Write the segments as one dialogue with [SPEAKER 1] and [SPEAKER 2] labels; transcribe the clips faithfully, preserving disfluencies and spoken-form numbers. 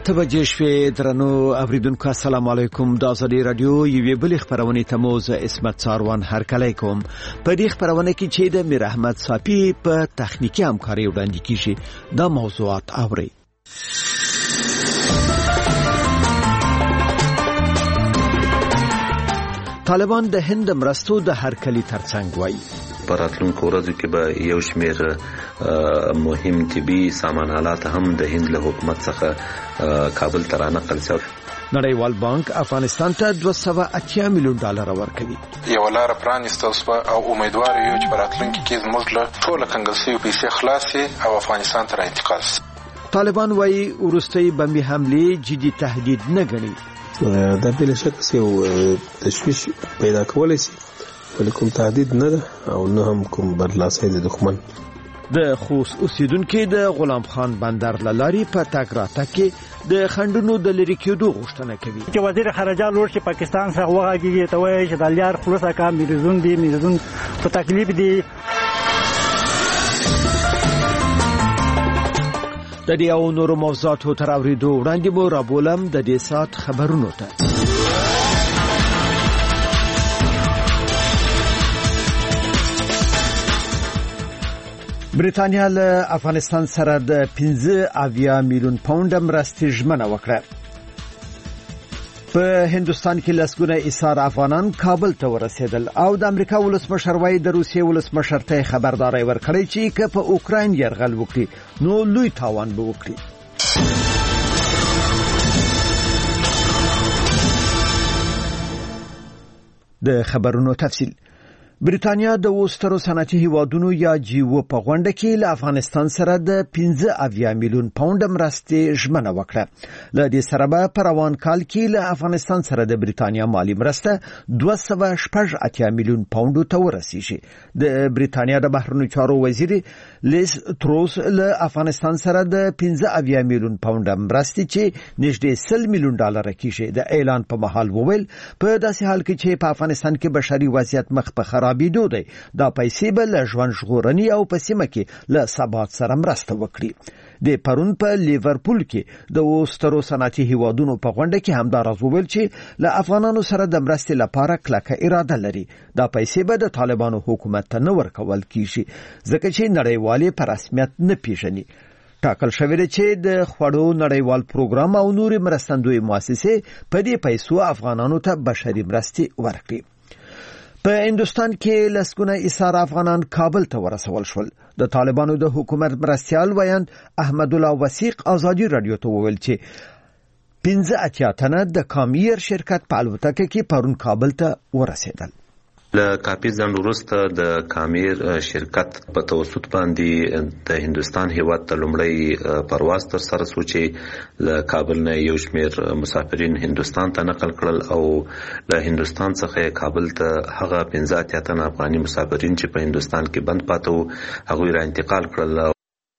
[SPEAKER 1] اته بجې شوې. درنو اوریدونکو السلام علیکم. د ازادي رادیو یوې بلې خبرونه ته مو زه اسمت ساروان هرکلی کوم. په دې خبرونه کې چې د میر احمد صافی په تخنیکی همکاري وړاندې کیږي دا موضوعات اوري. طالبان د هند مرستو د هرکلی ترڅنګ وایي
[SPEAKER 2] په راتلونکو ورځو کې به یو شمېر مهم طبي سامانالات هم د هند له حکومت څخه کابل ته رانقل شوي.
[SPEAKER 1] نړیوال بانک افغانستان ته دوه سوه اتیا میلیون ډالر ورکوي.
[SPEAKER 3] یو لار پرانیستل شوه او امیدوار یو چې په راتلونکي کې زموږ له ټوله کنګل شویو پیسې خلاصې او افغانستان ته انتقال شي.
[SPEAKER 1] طالبان وایي وروستۍ بمبي حملې جدي تهدید نه ګڼي.
[SPEAKER 4] دا بلا شک یو تشویش پیدا کولای شي ولیکم تهدید نه ده او نه هم کوم برلاسي د دښمن.
[SPEAKER 1] د خوست اوسیدونکو د غلام خان بندر لاري په تګ راتګ کې د خندونو د لری کېدو غوښتنه کوي.
[SPEAKER 5] چې وزیر خارجه لور چې پاکستان سره وغږیږي ته وایي چې د لیار خلاصه کا میرزون دي میرزون په تکلیف دي.
[SPEAKER 1] د دې او نورو موضوعاتو تر اوریدو وړاندې مو رابولم د دې سات خبرونو ته. بریتانیا له افغانستان سره د پنځه اویا میلیون پاونډ مرستې ژمنه وکړه. په هندستان کې لسګونه ایثار افغانان کابل ته ورسېدل او د امریکا ولسمشر وايي د روسیې ولسمشر ته خبرداري ورکړې چې که په اوکراین یرغل وکړي نو لوی تاوان به وکړي. د خبرونو تفصیل. بریتانیا د وسترو صنعتي هیوادونو یا جیو په غونډه کې له افغانستان سره د پنځه اویا میلیون پاونډ مرستې ژمنه وکړه. له دې سره به په روان کال کې له افغانستان سره د بریتانیا مالی مرسته دوه سوه شپږ اتیا میلیون پاونډو ته ورسیږي. د بریتانیا د بهرنیو چارو وزیر لیز تروس له افغانستان سره د پنځه اویا میلیون پاونډ مرستې چې نږدې سل میلیون ډالر کېږي د اعلان په مهال وویل په داسې حال کې چې په افغانستان کې بشري وضعیت مخ په خرابېدو دی دا پیسې به له ژوند ژغورنې او په سیمه کې له ثبات سره مرسته وکړي. د پرون په لیورپول کې د وسترو صنعتي هیوادونو په غونډه کې همدا راز وویل چې له افغانانو سره د مرستې لپاره کلکه اراده لري. دا پیسې به د طالبانو حکومت ته نه ورکول کیږي ځکه چې نړیوالې په رسمیت نه پیژني. ټاکل شوی دی چې د خوړو نړیوال پروګرام او نورې مرستندوی مؤسسې په دې پیسو افغانانو ته بشري مرستې ورکړي. په هندستان کې لسګونه ایثار افغانان کابل ته ورسول شول. د طالبانو د حکومت مرستیال ویاند احمد الله وثیق ازادي رادیو ته وویل چې پنځه اتیا تنه د کامیر شرکت په الوتکه کې پرون کابل ته ورسېدل.
[SPEAKER 2] له کافي ځنډ وروسته د کامیر شرکت په توسط باندې د هندستان هیواد ته لومړی پرواز تر سره شو چې له کابل نه یو شمېر مسافرین هندستان ته نقل کړل او له هندستان څخه کابل ته هغه پنځه اتیا تنه افغاني مسافرین چې په هندستان کې بند پاتې وو هغوی را انتقال کړل.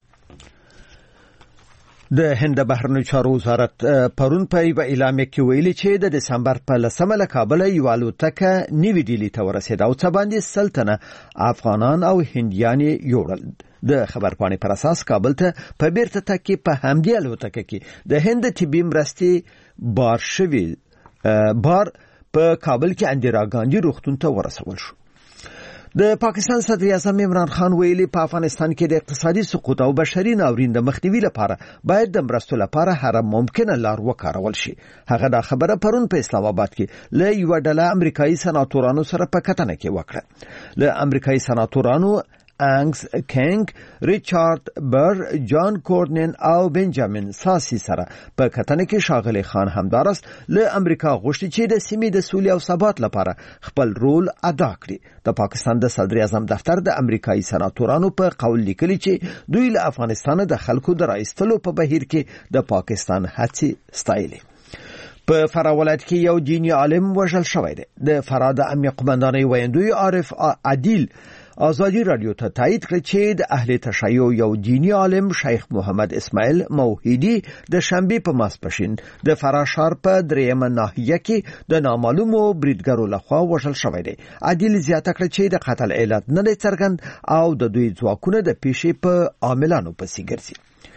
[SPEAKER 2] د هند بهرنیو چارو وزارت پرون په یو اعلامیه کې ویلي چې د دسمبر په لسمه له کابل یو الوتکه نیوي ډیلي ته ورسېده او څه باندې سل تنه افغانان او هندیان یوړل. د خبرپاڼې پر اساس کابل ته په بیرته تګ کې په همدې الوتکه کې د هند طبي مرستې بار شوي بار په کابل کې اندرا ګاندي روغتون ته ورسول شو. د پاکستان صدر اعظم عمران خان ویلي په افغانستان کې د اقتصادي سقوط او بشري ناورین د مخنیوي لپاره باید د مرستو لپاره هر ممکنه لار وکارول شي. هغه دا خبره پرون په اسلام آباد کې له یو ډله امریکایي سناتورانو سره په کتنه کې وکړه. له امریکایي سناتورانو انګز کینګ، ریچارد بر، جان کورنن او بنجامین ساسی سره په کتنه کې ښاغلی خان همدارس له امریکا غوښتي چې د سیمې د سولې او ثبات لپاره خپل رول ادا کړي. د پاکستان د صدر اعظم دفتر د امریکایي سناتورانو په قول لیکلي چې دوی له افغانستان د خلکو د راایستلو په بهیر کې د پاکستان هڅې ستایلې. په فراه ولایت کې یو دیني عالم وژل شوی دی. د فراه د امنیه قومندانۍ ویاندوی عارف عادل ازادي رادیو ته تایید کړ چې د اهل تشیع یو دینی عالم شیخ محمد اسماعیل موحدی د شنبه په ماسپښین د فراه ښار په دریمه ناحیه کې د نامعلومو بریدګرو لخوا وژل شوی دی. عادل زیاته کړ چې د قتل علت نه دی څرګند او د دوی ځواکونه د پیښې په عاملانو پسې ګرځي.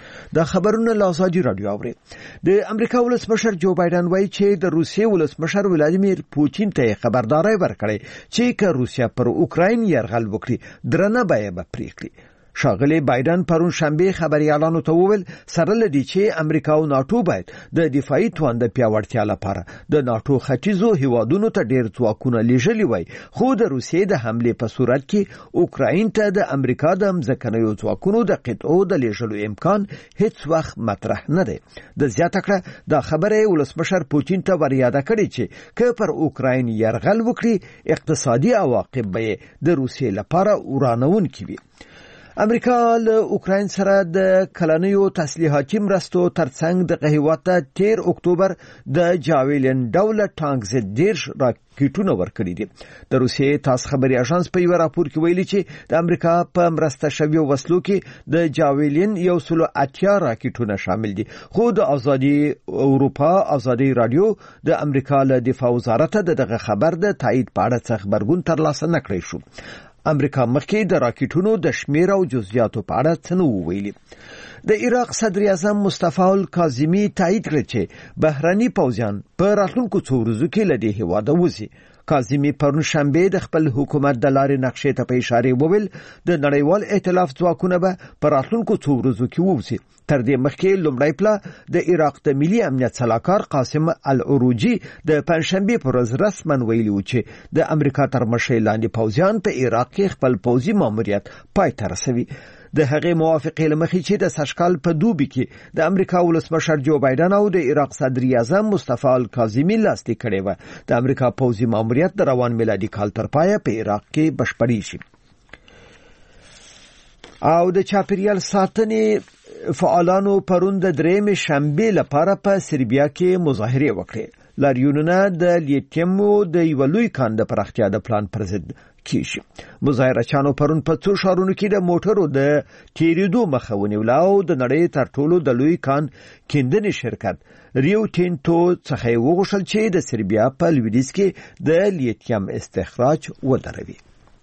[SPEAKER 1] دا خبرونه له ازادي رادیو اوري. د امریکا ولسمشر جو بایدن وایي چې د روسیې ولسمشر ولادیمیر پوتین ته خبرداري ورکړې چې که روسیا پر اوکراین یرغل وکړي درنه به به پریکړي. شاغلی بایدن پرون شنبه خبريالانو ته وویل سره لدی چې امریکا او ناتو باید د دفاعي توان د پیاوړتیا لپاره د ناتو ختیځو هیوادونو ته ډیر ځواکونه لیږلي وای، خو د روسیې د حمله په صورت کې اوکراین ته د امریکا د مځکنیو ځواکونو د قطعو د لیږلو امکان هیڅ وخت مطرح نه دی. د زیاته کړه دا خبره ولسمشر پوتین ته ورياده کړي چې که پر اوکراین یرغل وکړي اقتصادي عواقب به د روسیې لپاره ورانونکي وي. امریکا له اوکراین سره د کلنیو تسلیحاتي مرستو ترڅنګ د هیواد تیر اکتوبر د جاویلین ډول ټانک زد دیرش راکټونه ورکړي دي. د روسیې تاس خبري اژانس په یو راپور کې ویلي چې د امریکا په مرسته شویو وسلو کې د جاویلین یو سلو اتیا راکټونه شامل دي، خو د ازادي اروپا ازادي رادیو د امریکا له دفاع وزارت دغه خبر د تایید په اړه څه خبرګون ترلاسه نکړی شو. امریکا مخکې د راکټونو د شمیر او جزئیاتو په اړه څه نه ویلي. د عراق صدر اعظم مصطفی الکاظمی تایید کړ چې بهراني پوځیان په راتلونکو څو ورځو کې له دې هیواده وځي. کاظمی پرون شنبه د خپل حکومت د لارې نقشې ته په اشاره وویل د نړیوال ائتلاف ځواکونه به په راتلونکو څو ورځو کې وځي. تر دې مخکې لومړی پلا د عراق د ملي امنیت سلاکار قاسم العروجي د پنځشنبه پر ورځ رسماً ویلي و چې د امریکا تر مشرۍ لاندې پوځیان په عراق کې خپل پوځي ماموریت پای ته رسوي. د هغې موافقې لمخې چې د سشکال په دوبي کې د امریکا ولسمشر جو بایدن او د عراق صدر اعظم مصطفی الکاظمی لاسلیک کړی و د امریکا پوځي ماموریت د روان میلادي کال تر پایه په عراق کې بشپړی شي. او د چاپیریال ساتنې فعالانو پرون د درېمې شنبه لپاره په سربیا کې مظاهره وکړه. لاریونونه د لیتیمو د یو لوی کان د پراختیا د پلان پر ضد کیږي. مظاهره چانو پرون په څو ښارونو کې د موټرو د تیریدو مخه ونیوله او د نړۍ تر ټولو د لوی کان کیندنې شرکت ریو ټینټو څخه وغوښتل چې د سربیا په لویدیځ کې د لیتیم استخراج ودروي.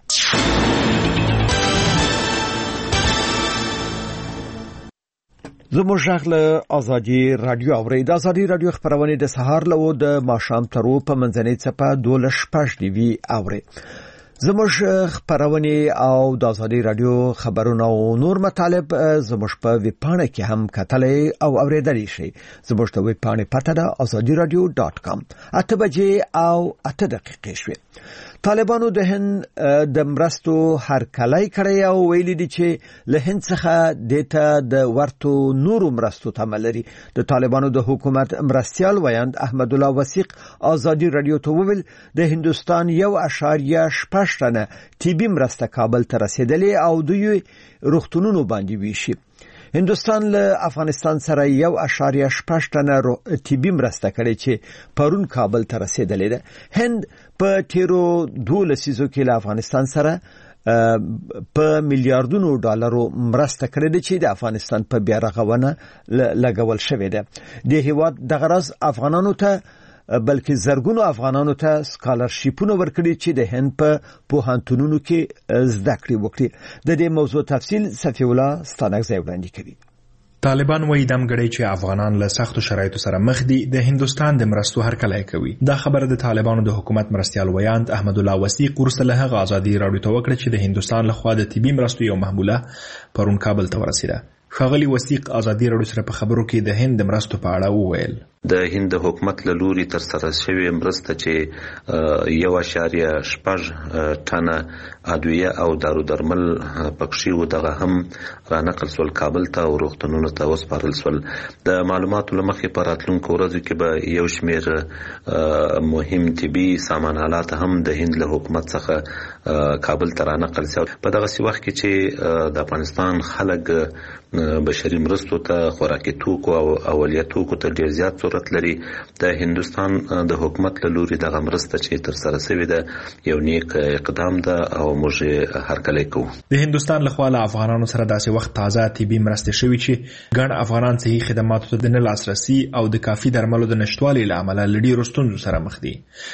[SPEAKER 1] زموږ ژغ له ازادي رادیو اوري. د ازادي رادیو خبرونه د سهار له د ماښام ترو په منځنۍ څپه دولس شپږ نیوي اوري. زموږ خبرونه او د ازادي رادیو خبرونه او نور مطالب زموږ په ویب پاڼه کې هم کتلای او اوریدلی شئ. زموږ د ویب پاڼې پته ده azadi radio dot com. اته بجې او اته دقیقې شوې. طالبانو د هند د مرستو هرکلی کړی او ویلي دي چې له هند څخه دته د ورتو نورو مرستو تمه لري. د طالبانو د حکومت مرستیال ویاند احمد الله وثیق ازادي رادیو ته وویل د هندستان یو اشاریه شپږ ټنه طبي مرسته کابل ته رسیدلې او دوی روغتونونو باندې ویشي. هندستان له افغانستان سره یو اشاریه شپږ ټنه طبي مرسته کړې چې پرون کابل ته رسیدلې ده. هند په تیرو دوه لسیزو کې له افغانستان سره په میلیارډونو ډالرو مرسته کړې ده چې د افغانستان په بیا رغونه لګول شوې ده. د هیواد د غرض افغانانو ته بلکې زرګونو افغانانو ته سکالرشیپونه ورکړي چې د هند په پوهنتونونو کې زده کړې وکړي. د دې موضوع تفصیل صفی الله ستانکزی وړاندې کوي.
[SPEAKER 6] طالبان وایي دمګړی چې افغانان له سختو شرایطو سره مخ دي د هندستان د مرستو هرکلی کوي. دا خبره د طالبانو د حکومت مرستیال ویاند احمد الله وثیق وروسته له هغه ازادي رادیو ته وکړه چې د هندستان لخوا د طبي مرستو یو محموله پرون کابل ته ورسیده. ښاغلي وثیق ازادي رادیو سره په خبرو کې د هند د مرستو په اړه وویل.
[SPEAKER 7] د هند حکومت له لوري تر سره شوی مرسته چې یو اشاریه شپږ ټنه ادویه او دارو درمل پکښې و دغه هم رانقل سول کابل ته او روغتونونو ته وسپارل سول. د معلوماتو له مخې په راتلونکو ورځو کې به یو شمېر مهم طبي سامان آلات هم د هند له حکومت څخه کابل ته رانقل سول. په دغسې وخت کې چې د افغانستان خلک بشري مرستو ته خوراکي توکو او اولیه توکو ته ډېر زیات ضرورت لري. د هندستان د حکومت له لوري دغه مرسته چې تر سره شوې ده یو نیک اقدام ده او موږ هرکلی کوو.
[SPEAKER 6] د هندستان لخوا له افغانانو سره داسې وخت تازه طبي مرستې شوي چې ګڼ افغانان صحي خدماتو ته د نه لاسرسي او د کافي درملو د نشتوالي له امله له ډېرو ستونزو سره مخ دي.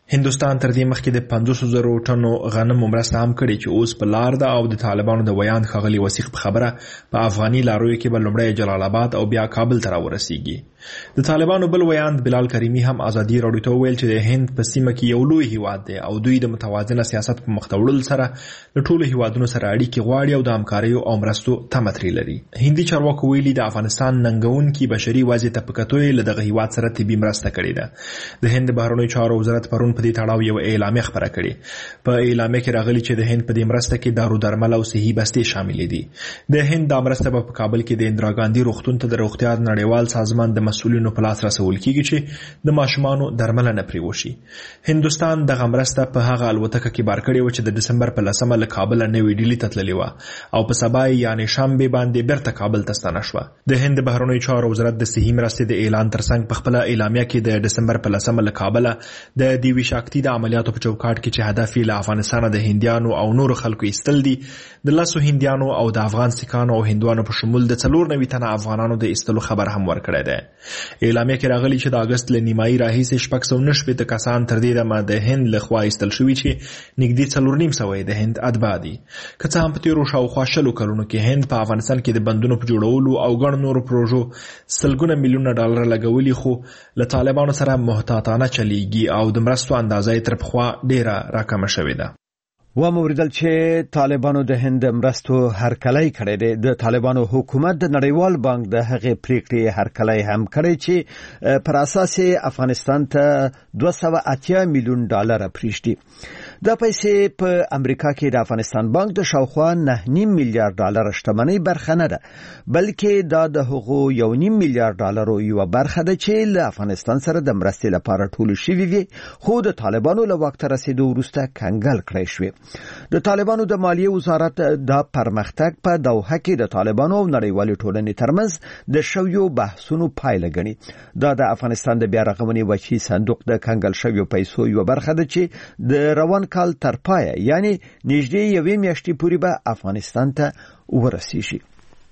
[SPEAKER 6] هندوستان تر دې مخکې د پنځوس زره ټنو غنمو مرسته هم کړې چې اوس په لار ده او د طالبانو د ویاند ښاغلي وثیق په خبره په افغاني لارویو کې به لومړی جلال آباد او بیا کابل ته راورسیږي. د طالبانو بل ویاند بلال کریمي هم ازادي راډیو ته وویل چې د هند په سیمه کې یو لوی هیواد دی او دوی د متوازنه سیاست په مخ ته وړلو سره د ټولو هیوادونو سره اړیکې غواړي او د همکاریو او مرستو تمه ترې لري. هندي چارواکو ویلي د افغانستان ننګونکي بشري وضع ته په کتو یې له دغه هیواد سره طبي مرسته کړې ده. د هند بهرنیو چارو وزارت پرون په دې تړاو یو اعلامیه خپره کړې. په اعلامیه کې راغلي چې د هند په دې مرسته کې دارو درمل او صحي بستې شاملې دي. د هند د مرسته په کابل کې د اندرا ګاندي روغتون ته د روغتیا نړیوال سازمان د مسؤلینو په لاس رسول کیږي چې د ماشومانو درملنه پرې وشي. هندوستان دغه مرسته په هغه الوتکه کې بار کړې و چې د دسمبر په لسمه له کابل نوې ډیلي ته تللې وه او په سبا یعنی شنبه باندې بیرته کابل ته ستنه شوه. د هند بهرنیو چارو وزارت د صحي مرستې د اعلان ترڅنګ په خپل اعلامیه کې د دسمبر په لسمه له کابل د دیوی شاکتی د عملیاتو په چوکاټ کې چې هدف یې له افغانستان د هندیانو او نورو خلکو ایستل دي د لسو هندیانو او د افغان سیکانو او هندوانو په شمول د څلور نوي تنه افغانانو د ایستلو خبر هم ورکړی دی. اعلامیه کې راغلي چې د اگست له نیمایي راهیسې شپږ سوه نهه شپېته کسان تر دې دمه د هند لخوا ایستل شوي چې نږدې څلور نیم سوه د هند اتباع دي. که څه هم په تېرو شاوخوا شلو کلونو کې هند په افغانستان کې د بندونو په جوړولو او ګڼو نورو پروژو سلګونه میلیونه ډالر لګولي خو له طالبانو سره محتاطانه چلیږي او د مرستو اندازه یې تر پخوا ډېره راکمه شوې ده.
[SPEAKER 1] و موریدل چې طالبانو د هند مرستو هرکلی کړی دی. د طالبانو حکومت د نړیوال بانک د هغې پریکړې هرکلی هم کړی چې پر اساس افغانستان ته دوه سوه اتیا میلیون ډالر پریږدي. دا پیسې په امریکا کې د افغانستان بانک د شاوخوا نه نیم میلیارډ ډالر شتمنۍ برخه نه ده بلکې دا د هغو یو نیم میلیارډ ډالرو یو برخه ده چې له افغانستان سره د مرستې لپاره ټول شوي وي خو د طالبانو له واک ته رسیدو وروسته کنګل کړی شوی. د طالبانو د مالیې وزارت دا پرمختګ په دوحه کې د طالبانو او نړیوالې ټولنې ترمنځ د شویو بحثونو پایله ګڼي. دا د افغانستان د بیا رغونې وچی صندوق د کنګل شویو پیسو یو برخه ده چې د روان کال تر پایه یعنی نږدې یوې میاشتې پورې به افغانستان ته ورسیږي.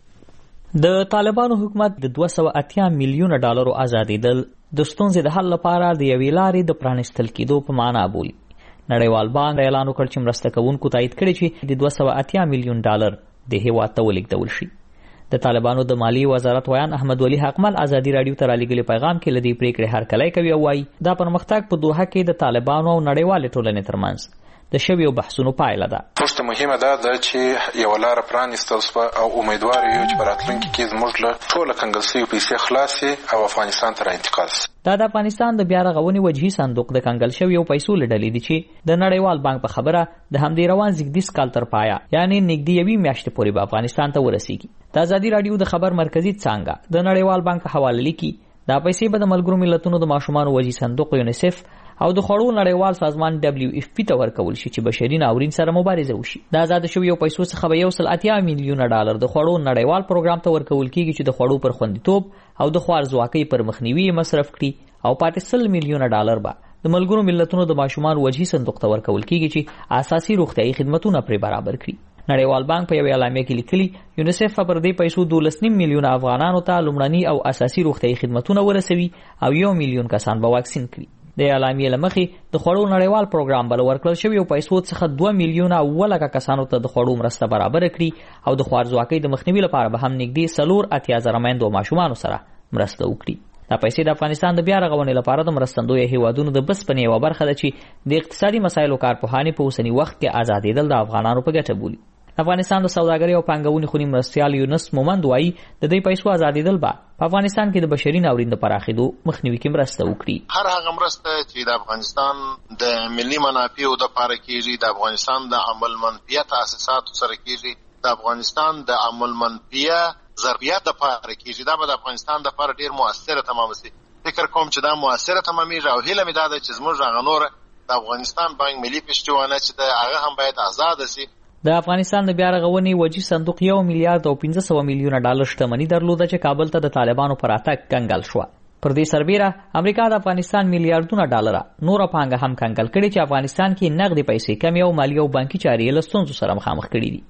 [SPEAKER 8] د طالبانو حکومت د دوه سوه اتیا میلیونه ډالرو آزادېدل د ستونزې د حل لپاره د یوې لارې د پرانیستل کېدو په معنا بولي. نړیوال بانک اعلان وکړ چې مرسته کوونکو تایید کړي چې د دوه سوه اتیا میلیون ډالر د هیواد ته ولېږدول شي. د طالبانو د مالیې وزارت ویان احمد ولی حقمل ازادي راډیو ته رالیږلي پیغام کې لدی پریکړې هرکلی کوي او وايي دا پرمختګ په دوحه کې د طالبانو او نړیوالې ټولنې ترمنځ د شویو بحثونو پایله ده.
[SPEAKER 3] پوښتنه مهمه ده د چې یو لار پرانیستل شوه او امیدوار یو چې په راتلونکي کې زموږ له ټوله کنګل شویو پیسې خلاصې او افغانستان ته راانتقال شي.
[SPEAKER 8] دا د افغانستان د بیا رغونې وجهي صندوق د کنګل شویو پیسو له ډلې دي چې د نړیوال بانک په خبره د همدې روان زیږدیز کال تر پایه یعنی نږدې یوې میاشتې پورې به افغانستان ته ورسیږي. د ازادي راډیو د خبر مرکزي څانګه د نړیوال بانک حواله لیکي دا پیسې به د ملګرو ملتونو د ماشومانو وجهي صندوق یونیسف او د خوړو نړیوال سازمان دبلیو اف پی ته ورکول شي چې بشري ناورین سره مبارزه وشي. د آزاد شویو پیسو څخه به یو سل اتیا میلیونه ډالر د خوړو نړیوال پروګرام ته ورکول کیږي چې د خوړو پر خوندیتوب او د خوارځواکۍ پر مخنیوي مصرف کړي او پاتې سل میلیونه ډالر به د ملګرو ملتونو د ماشومانو وجهي صندوق ته ورکول کیږي چې اساسي روغتیايي خدماتونه پرې برابر کړي. نړیوال بانک په یو اعلامیه کې لیکلي یونیسف پر دې پیسو دولس نیم میلیونه افغانانو ته لومړني او اساسي روغتیايي خدماتونه ورسوي او یو میلیون کسان به واکسین کړي. د اعلامیې له مخې د خوړو نړیوال پروګرام بل ورکړل شوی او پیسو څخه دوه میلیونه او لکه کسانو ته د خوړو مرسته برابر کړي او د خوارځواکۍ د مخنیوي لپاره به هم نږدې څلور اتیا زره میندو ماشومانو سره مرسته وکړي. دا پیسې د افغانستان د بیا رغونې لپاره د مرستندویه هیوادونو د بسپنې یوه برخه ده چې د اقتصادي مسایلو کارپوهانې په اوسني وخت کې آزادېدل د افغانانو په ګټه بولي. افغانستان د سوداګرۍ او پانګونې خونی مرستیال یونس مومند وایي د دې پیسو آزادېدل به په افغانستان کې د بشري ناورین د پراخېدو مخنیوي کې مرسته وکړي.
[SPEAKER 9] هر هغه مرسته چې د افغانستان د ملي منافعو لپاره کېږي د افغانستان د عمل منفیه تاسیساتو سره کېږي د افغانستان د عمل منفیه ضربیات لپاره کېږي دا به د افغانستان لپاره ډېر مؤثره تمام شي. فکر کوم چې دا مؤثره تمامېږي او هیله مې دا ده چې زموږ هغه نور د افغانستان بانک ملي پشتوانه چې د هغه هم باید آزاده شي.
[SPEAKER 8] د افغانستان د بیا رغونې وجهي صندوق یو میلیارډ او پنځه سوه میلیونه ډالر شتمني درلوده چې کابل ته د طالبانو پر راتګ کنګل شوه. پر دې سربیره امریکا د افغانستان میلیارډونه ډالر نوره پانګه هم کنګل کړي چې افغانستان کې نقدي پیسې کمې او مالی او بانکي چارې له ستونزو سره مخامخ کړي دي.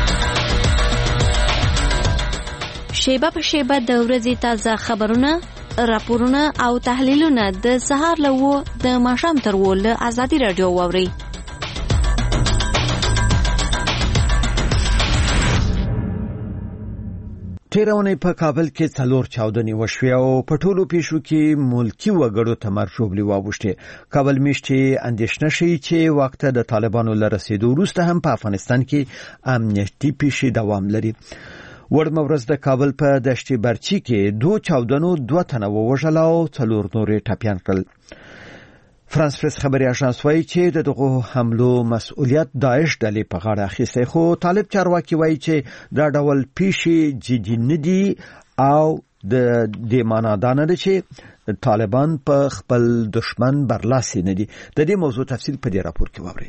[SPEAKER 10] شیبه په شیبه د ورځې تازه خبرونه راپورونه او تحلیلونه د سهار له وو د ماښام تر وو له ازادي رادیو واوري.
[SPEAKER 1] تیرونه په کابل کې څلور چاودنې وشوې او په ټولو پیښو کې ملکی وګړو ته مرجوبلي واوښته. کابل میشتي اندېښنه شي چې وخت د طالبانو لرسېدو وروسته هم په افغانستان کې امنیتي پیښې دوام لري. وړمه ورځ د کابل په دشتي برچي کې دوه چاودنو دوه تنه ووژل او څلور نورې ټپيان کړل. فرانس پریس خبري اژانس وايي چې دغه حملو مسؤلیت داعش ډلې په غاړه اخیستی، خو طالب چارواکي وايي چې دا ډول پیښې جدي نه دي او د دې معنا دا نه ده چې طالبان په خپل دشمن برلاسي نه دي. د دې موضوع تفصیل په دې راپور کې واورئ.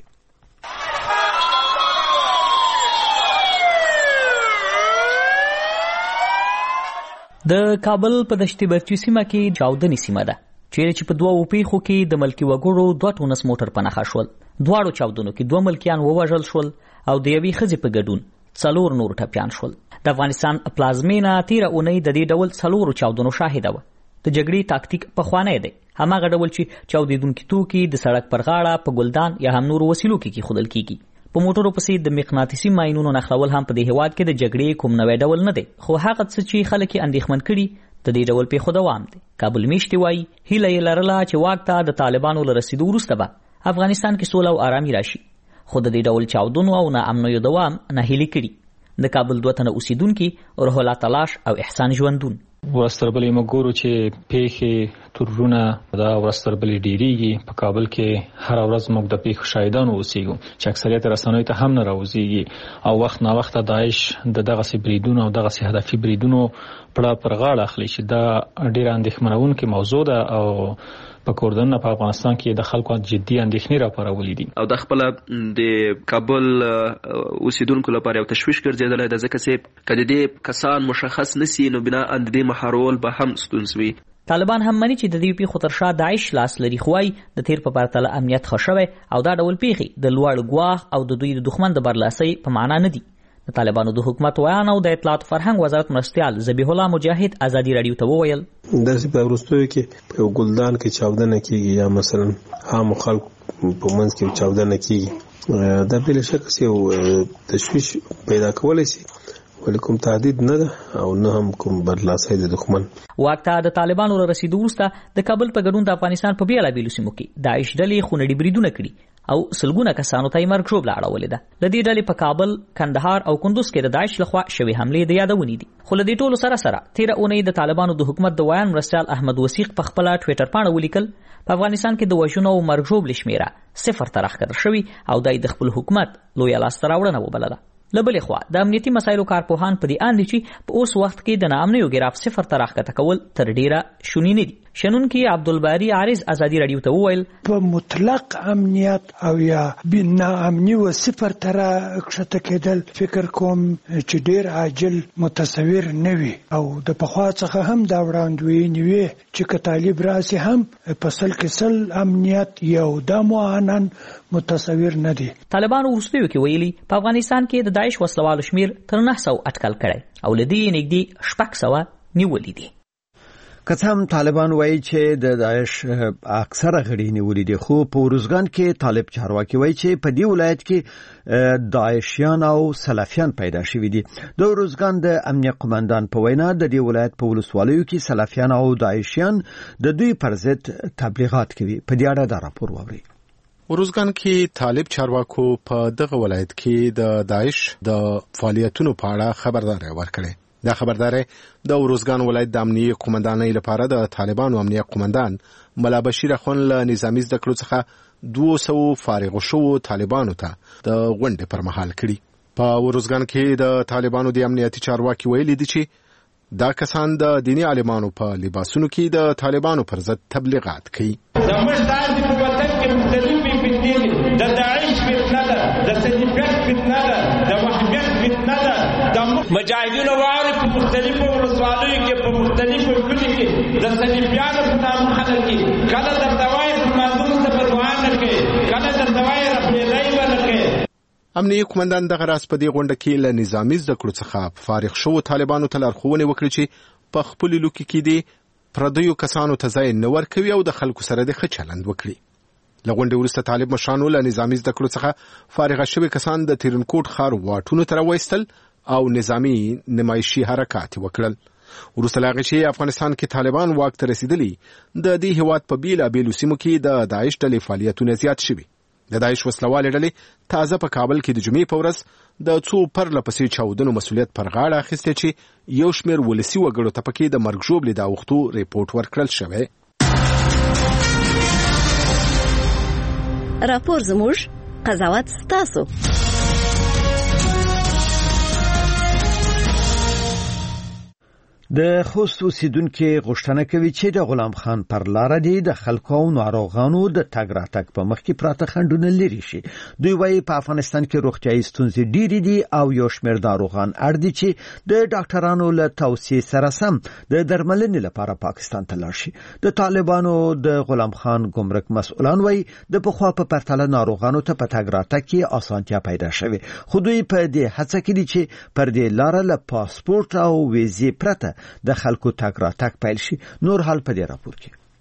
[SPEAKER 8] د کابل په دشتي برچي سیمه کې چاودنې سیمه ده چیرې چې په دوه پیښو کې د ملکی وګړو دوه ټونس موټر په نښه شول. دواړو چاودنو کې دوه ملکیان ووژل شول او د یوې ښځې په ګډون څلور نور ټپیان شول. د افغانستان پلازمینه تیره اونۍ د دې ډول څلورو چاودنو شاهده وه. د جګړې تاکتیک پخوانی دی، هماغه ډول چې چاودېدونکي توکي د سړک پر غاړه په ګلدان یا هم نورو وسیلو کې کېښودل کېږي. په موټرو پسې د مقناطیسي ماینونو نښلول هم په دې هېواد کې د جګړې کوم نوی ډول نه دی، خو هغه څه چې خلک یې اندېښمن کړي د دې ډول پیښو دوام دی. کابل میشتي وايي هیله یې لرله چې واک ته د طالبانو له رسېدو وروسته به افغانستان کې سوله او آرامي راشي، خو د دې ډول چاودنو او ناامنیو دوام ناهیلي کړي. د کابل دوه تنه اوسیدونکي روح الله تلاش او احسان ژوندون
[SPEAKER 11] ورستربلې مګورو چې پیښې تورونه دا ورستربلې ډیریږي. په کابل کې هر ورځ موږ د پیښو شاهدان اوسېږو چې اکثریت رسنیو ته هم نه راوځيږي او وخت نا وخت داعش د دغه سي بریدونو او دغه سي هدفي بریدونو پړه پر غاړه اخلي چې دا ډېر اندېښمنونکې موضوع ده او په کوردن په افغانستان کې د خلکو جدي اندېښنې راپارولې دي
[SPEAKER 12] او د خپل د کابل اوسیدونکو لپاره یو تشویش ګرځیدل د ځکه چې کله دې کسان مشخص نسی نو بنا اند دې محرول به هم ستونزوي.
[SPEAKER 8] طالبان هم مني چې د دې پیښو تر شا داعش لاس لري، خو وايي د تیر په پرتله امنیت ښه شوی او دا ډول پیښې د لوړ ګواښ او د دوی د دښمن د برلاسۍ په معنا نه دي. د طالبانو د حکومت ویان او د اطلاعات فرهنګ وزارت مرستیال ذبیح الله مجاهد ازادي رادیو ته وویل
[SPEAKER 4] داسې په وروستیو کې په ګلدان کې چاودنه کیږي یا مثلا عام خلک په منځ کې چاودنه کیږي، دا بل شک یو تشویش پیدا کولای شي ولیکم تهدید نه ده او نه هم کوم برلاسۍ د دښمن.
[SPEAKER 8] واک ته د طالبانو له رسېدو وروسته د کابل په ګډون د افغانستان په بیلابیلو سیمو کې داعش ډلې خونړي بریدونه کړي او سلګونه کسانو ته یې مرګ ژوبله اړولې ده. د دې ډلې په کابل، کندهار او کندوز کې د داعش لخوا شوې حملې د یادونې دي. خو له دې ټولو سره سره تیره اونۍ د طالبانو د حکومت د ویان مرستیال احمد وثیق په خپله ټویټر پاڼه ولیکل په افغانستان کې د وژنو او مرګ ژوبلې شمیره صفر ته راښکته شوي او دا یې د خپل حکومت لویه لاسته راوړنه وبلله. له بلې خوا د امنیتي مسایلو کارپوهان په دې اند دي چې په اوس وخت کې د ناامنیو ګراف صفر ته راښکته کول تر ډیره شوني نه دي. شنونکي عبدالباری عارض ازادي رادیو ته وویل
[SPEAKER 13] په مطلق امنیت او یا ناامني و صفر ته راښکته کېدل فکر کوم چې ډیر عاجل متصور نه وي او د پخوا څخه هم دا وړاندوینې وي چې که طالب راسي هم په سل کې سل امنیت یو د معانن متصور نه دي.
[SPEAKER 8] طالبانو وروستیو کې ویلي په افغانستان کې د داعش وسلوالو شمیر تر نه سوه اټکل کړی او له دې نږدې شپږ سوه نیولي دي.
[SPEAKER 1] که څه هم طالبان وایي چې د داعش اکثره غړي نیولي دي، خو په ورزګان کې طالب چارواکي وایي چې په دې ولایت کې داعشیان او سلفیان پیدا شوي دي. د ورزګان د امنیه قومندان په وینا د دې ولایت په ولسوالیو کې سلفیان او داعشیان د دوی پر ضد تبلیغات کوي. په دې اړه دا راپور واورئ.
[SPEAKER 14] ورزګان کې طالب چارواکو په دغه ولایت کې د داعش د فعالیتونو په اړه خبرداري ورکړه. دا خبرداري د ورزګان ولایت د امنیه قومندانۍ لپاره د طالبانو امنیه قومندان ملا بشیر اخون له نظامی زده کړو څخه دوه سوه فارغ شو طالبانو ته د غونډې پر مهال کړي. په ورزګان کې د طالبانو د امنیتي چارواکي ویلي دي چې دا کسان د دینی عالمانو په لباسونو کې د طالبانو پر ضد تبلیغات کوي.
[SPEAKER 15] زموږ د په وطن کې مختلفې فتنې دي، د داعش فتنه ده، د سلفیت فتنه ده، د وحدت فتنه ده، د مجاهدینو واوري په مختلفو ولسوالیو کې په مختلفو کلیو کې د سلفیانو په نامه خلک دي. کله درته وایي په مازون ته په دعا نه کوي، کله درته وایي رپېدی به نه کوي.
[SPEAKER 14] امنیه قومندان دغه راز په دې غونډه کې له نظامي زده کړو څخه فارغ شو طالبانو ته لارښوونې وکړي چې په خپل لوکي کې دي پردیو کسانو ته ځای نه ورکوي او د خلکو سره د ښه چلند وکړي. له غونډې وروسته طالب مشرانو له نظامي زده کړو څخه فارغه شوي کسان د ترینکوټ ښار واټونو ته راوایستل او نظامي نمایشي حرکات وکړل. وروسته له هغې چې افغانستان کې طالبان واک ته رسېدلي، د دې هېواد په بېلابېلو سیمو کې د داعش ډلې فعالیتونه زیات شوي. د داعش وسلوالې ډلې تازه په کابل کې د جمعې په ورځ د څو پرله پسې چاودنو مسؤلیت پر غاړه اخیستی چې یو شمېر ولسي وګړو ته پکې د مرګ ژوبلې د اوښتو ریپورټ ورکړل شوی.
[SPEAKER 10] راپور زموږ، قضاوت ستاسو.
[SPEAKER 1] د خوست اوسیدونکو غوښتنه کوي چې د غلام خان پر لار دی د خلکو او ناروغانو د تګ راتګ په مخ کې پراته خنډونه لري شي. دوی وایي په افغانستان کې روغتیايي ستونزې ډېرې دي او یو شمېر ناروغان اړ دي چې د ډاکټرانو له توصیې سره سم د درملنې لپاره پاکستان ته لاړ شي. د طالبانو د غلام خان ګمرک مسؤلان وایي د پخوا په پرتله ناروغانو ته په تګ راتګ کې اسانتیا پیدا شوې، خو دوی په دې هڅه کې دي چې پر دې لار له پاسپورت او ویزې پرته د خلکو تګ راتګ پیل شي. نور حال په دې راپور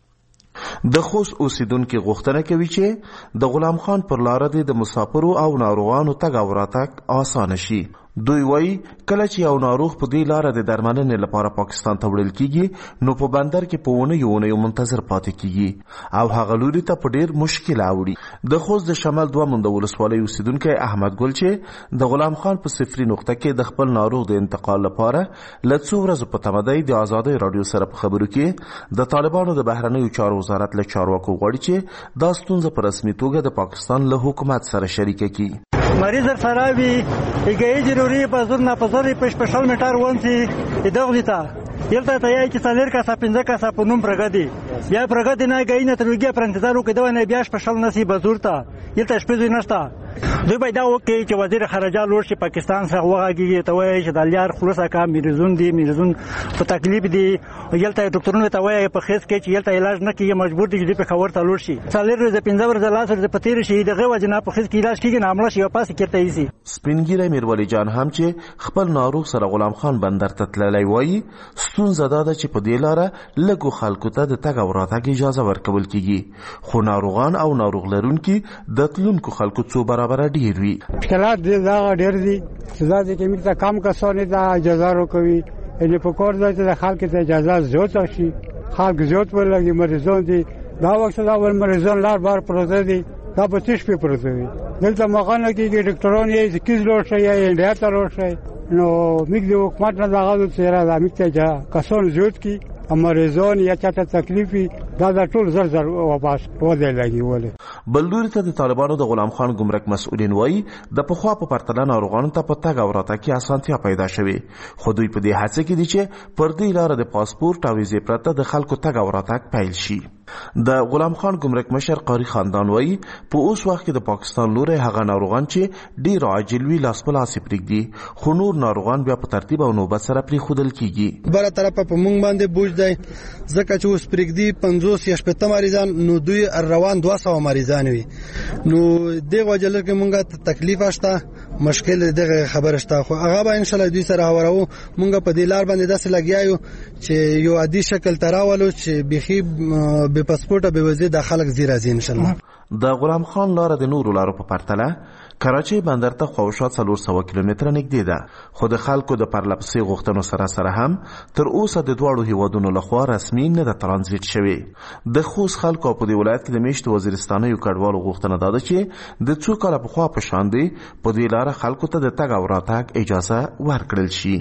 [SPEAKER 1] کې.
[SPEAKER 2] د خوست اوسیدونکو غوښتنه کوي چې د غلام خان پر لار دی د مسافرو او ناروغانو تګ او راتګ اسانه شي. دوی وایي کله چې یو ناروغ په دې لار د درملنې لپاره پاکستان ته وړل کیږي نو په بندر کې په ونه یو نه منتظر پاتې کیږي او هغه لوري ته په ډیر مشکل اوړي. د خوست د شمال دوه مونده ولسوالۍ اوسیدونکو احمد ګل چې د غلام خان په صفري نقطه کې د خپل ناروغ د انتقال لپاره لڅو ورځې په تمدید د آزادۍ رادیو سره په خبرو کې د طالبانو د بهرنیو چارو وزارت له چارواکو غواړي چې دا ستونزه په رسمي توګه د پاکستان له حکومت سره شریکه کړي.
[SPEAKER 5] مریض سراوی ایگه ضروری بازور نپذاری پش پشال میتر وانسی ادغلی تا یلتا تایی که سالر کسا پنزه کسا پنوم پرگدی بیا پرگدی نه گئی نتروگی پرانتظارو که دوانه بیاش پشال نسی بازور تا یلتا شپیزوی نشتا. دوی باید او کې چې وزیر خارجه لور شي پاکستان څخه وغږیږي ته وایي چې د لیار خلاصه کا میرزون دی میرزون په تکلیف دی یلته ډاکټرونو ته وایي په خېس کې چې یلته علاج نه کیږي مجبور دي چې په خبر ته لور شي. څلور ورځې پنځه ورځې لاس ورځې پتیر شي دغه وجنه په خېس کې علاج کیږي نه عمله شي او پاسې کېته ایسي.
[SPEAKER 2] سپینګیره میرولی جان هم چې خپل ناروغ سره غلام خان بندر ته تللی وایي ستونزه دا ده چې په دې لاره لږو خلکو ته د تګ او راتګ اجازه ورکول کیږي، خو ناروغان او ناروغ لرونکي د تلونکو خلکو څو برابر ډیر وي.
[SPEAKER 16] مشکلات دا ډېر دي چې دا چې موږ ته کم کسانو ته اجازه ورکوي چې په کور ځای ته خلک ته اجازه زیات شي، خلک زیات ولګي مریضان دي دا وخت دا ول مریضان لار بار پروت دي دا په تیش په پروت دي دلته مغانه کې ډاکټران یې کیز لور شي یا انډیا ته لور شي نو موږ د حکومت نه دا غوښتل چې را موږ ته کسان زیات کی مریضان یا چاته تکلیفي دا د ټول زر زر واپس وځي لګي ولې.
[SPEAKER 2] بلدور ته د طالبانو د غلام خان ګمرک مسؤلین وایي د پخوا په پرتله ناروغانو ته په تګ او راتګ کې اسانتیا پیدا شوې، خو دوی په دې هڅه کې دي چې پر دې لاره د پاسپورت او ویزې پرته د خلکو تګ او راتګ پیل شي. د غلام خان ګمرک مشر قاری خاندان وایي په اوس وخت کې د پاکستان لوري هغه ناروغان چې ډیر عاجل وي لاس په لاس پرېږدي، خو نور ناروغان بیا په ترتیب او نوبت سره پرېښودل کیږي.
[SPEAKER 17] بل طرفه په مونږ باندې بوج دی ځکه چې اوس پرېږدي پنځوس یا شپېته مریضان نو دوی روان دوه سوه مریضان وي نو دغه وجه کې مونږ ته تکلیف شته مشکل دغه خبره شته، خو هغه به ان شاء الله دوی سره هورو مونږ په دې لار باندې داسې لګیایو چې یو عادي شکل تراولو چې بيخي به پاسپورت به وزې د خلک زیرا زی ان شاء الله.
[SPEAKER 2] د غلام خان لار د نورو لارو په پرتله کراچۍ بندر ته خواوشا څلور سوه کیلومتره نږدې ده، خو د خلکو د پرلپسې غوښتنو سره سره هم تر اوسه د دواړو هیوادونو لخوا رسمي نه ده ترانزیت شوی. د خوست خلکو په دې ولایت کې د میشتو وزیرستانیو کډوالو غوښتنه دا ده چې د څو کاله پخوا په شان دی په دې لاره خلکو ته د تګ او راتګ اجازه ورکړل شي.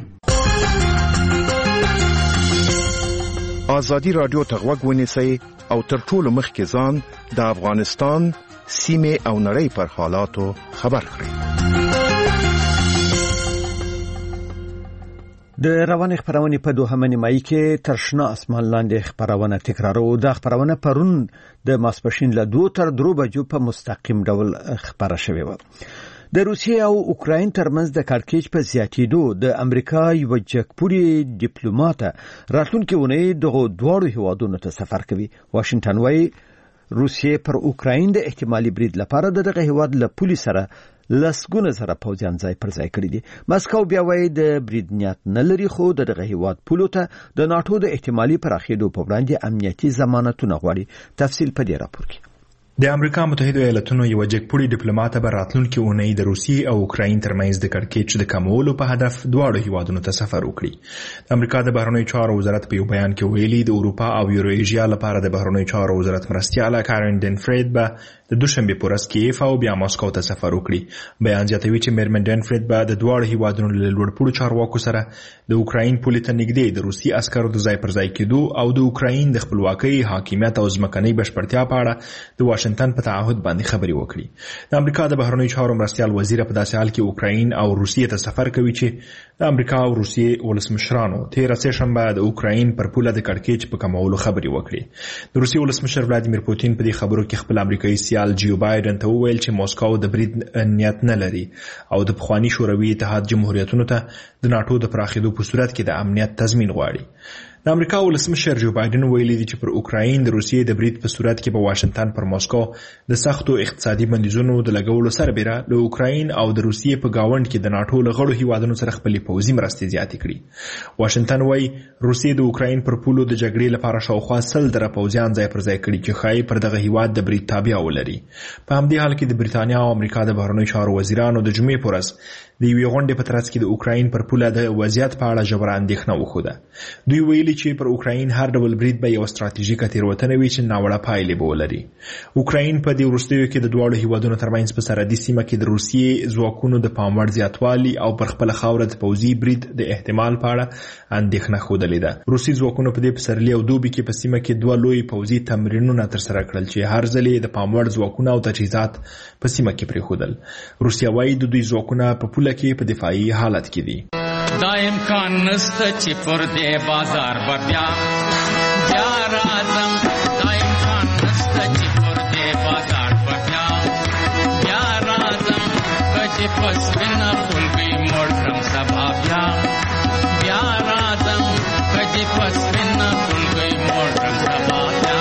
[SPEAKER 18] آزادی رادیو ته غوږ ونیسئ او تر ټولو مخکې ځان د افغانستان سیمې او نړۍ پر حالاتو خبر کړئ.
[SPEAKER 1] د روانې خبرونه په دوهمه نیمایي کې تر شنه اسمان لاندې خبرونه تکرارو. د خبرونه پرون د ماسپښین له دوه تر درو بجو په مستقیم ډول خبره شوې و. د روسیې او اوکراین ترمنځ د کړکېچ په زیاتېدو د امریکا یو جګپوړي ډیپلوماټ راتلونکي ونې دغه دواړو هیوادونو ته سفر کوي. واشنگټن وايي روسیې پر اوکراین د احتمالي برید لپاره دغه هیواد له پولیس سره لسګونه زره پوځیان ځای پر ځای کړی دي. مسکو بیا وایي د برید نیت نه لري، خو دغه هیواد پولو ته د ناتو د احتمالي پراخېدو په وړاندې امنیتي ضمانتونه غواړي. تفصیل په دې راپور کې.
[SPEAKER 6] د امریکا متحده ایالاتونو یو جګپوړي ډیپلوماټ به راتلونکي اونۍ د روسیې او اوکراین ترمنځ د کړکېچ د کمولو په هدف دواړو هیوادونو ته سفر وکړي. د امریکا د بهرنیو چارو وزارت په یو بیان کې ویلي د اروپا او یورویژیا لپاره د بهرنیو چارو وزارت مرستیاله کارن ډنفرید به د دوشنبه په ورځ کیف او بیا مسکو ته سفر وکړي. بیان زیاتوي چې میرمن ډنفرید به د دواړو هیوادونو له لوړپوړو چارواکو سره د اوکراین پولې ته نږدې د روسي عسکرو د ځای پر ځای کېدو او د اوکراین د خپلواکۍ، حاکمیت او ځمکنۍ بشپړتیا په اړه د واشنگټن په تعهد باندې خبرې وکړي. د امریکا د بهرنیو چارو مرستیال وزیر په داسې حال کې اوکراین او روسیې ته سفر کوي چې د امریکا او روسیې ولسمشرانو تېره سهشنبه د اوکراین پر پوله د کړکېچ په کمولو خبرې وکړي. د روسیې ولسمشر ولادیمیر پوتین په دې خبرو کې خپل امریکایي سیال جیو بایدن ته وویل چې موسکو د برید نیت نه لري او د پخواني شوروي اتحاد جمهوریتونو ته د ناتو د پراخېدو په صورت کې د امنیت تضمین غواړي. د امریکا ولسمشر جو بایدن ویلي دی چې پر اوکراین د روسیې د برید په صورت کې په واشنگټن پر موسکو د سختو اقتصادي بندیزونو د لګولو سربېره له اوکراین او د روسیې په گاوند کې د ناتو له غړو هیوادونو سره خپلې پوځي مرستې زیاتې کړي. واشنگټن وايي روسیې د اوکراین پر پولو د جګړې لپاره شاوخوا سل زره پوځیان ځای پر ځای کړي چې ښایي پر دغه هیواد د برید تابع ولري. په همدې حال کې د بریتانیا او امریکا د بهرنیو چارو وزیرانو د جمعې په ورځ د یوې غونډې په ترڅ کې د اوکراین پر پوله د وضعیت په اړه ژوره اندېښنه وښوده. دوی ویلي چې پر اوکراین هر ډول برید به یو ستراتیژیکه تېروتنه وي چې ناوړه پایلې به ولري. اوکراین په دې وروستیو کې د دواړو هیوادونو ترمنځ په سرحدي سیمه کې د روسیې ځواکونو د پام وړ زیاتوالي او پر خپله خاوره د پوځي برید د احتمال په اړه اندېښنه ښودلې ده. روسي ځواکونو په دې پسرلي او دوبي کې په سیمه کې دوه لوی پوځي تمرینونه ترسره کړل چې هر ځل یې د پام وړ ځواکونه او تجهیزات په سیمه کې پرېښودل. روسیه وايي د دوی ځواکونه په پوله کې په دفاعي حالت کې دي.
[SPEAKER 19] دا امکان نشته چې پر دې بازار به بیا بیا راځم. دا امکان نشته چې پر دې بازار به بیا بیا راځم. کچې پس وینه خلګۍ موړ کړم سبا بیا بیا راځم. کچې پس وینه خلګۍ موړ کړم سبا بیا.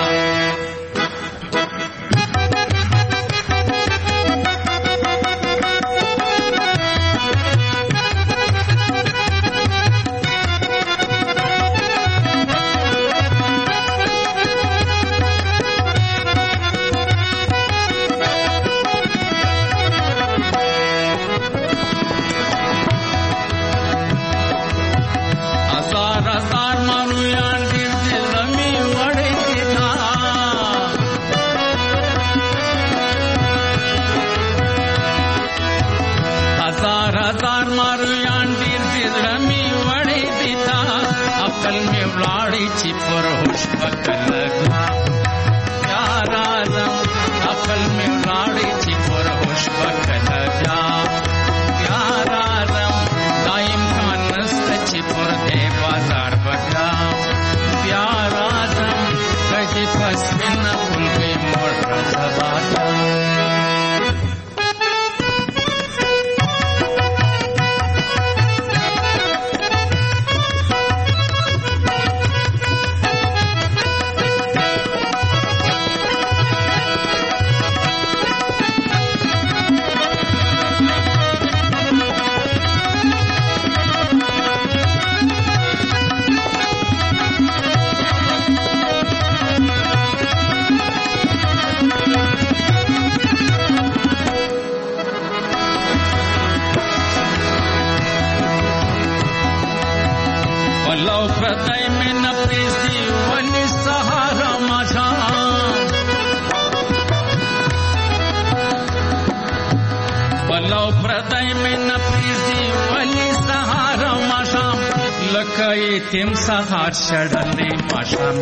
[SPEAKER 19] تم سهار شړلې ماشام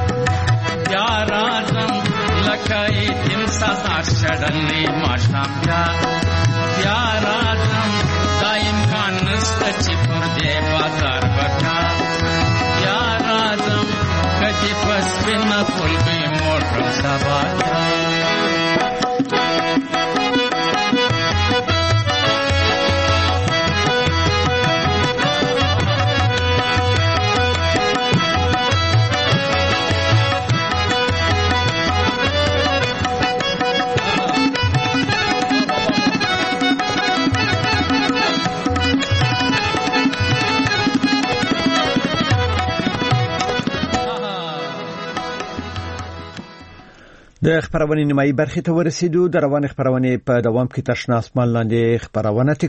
[SPEAKER 19] بیا راځم. لکه تم سهار شړلې ماشام بیا بیا راځم. دا امکان نشته چې پر دې بازار بیا بیا راځم. کچې پس وینه خلګۍ موړ کړم سبا بیا.
[SPEAKER 1] د خبرونې نیمایي برخې ته ورسېدو. د روان خبرونې په دوام کې تشنه اسمان لاندې خبرونه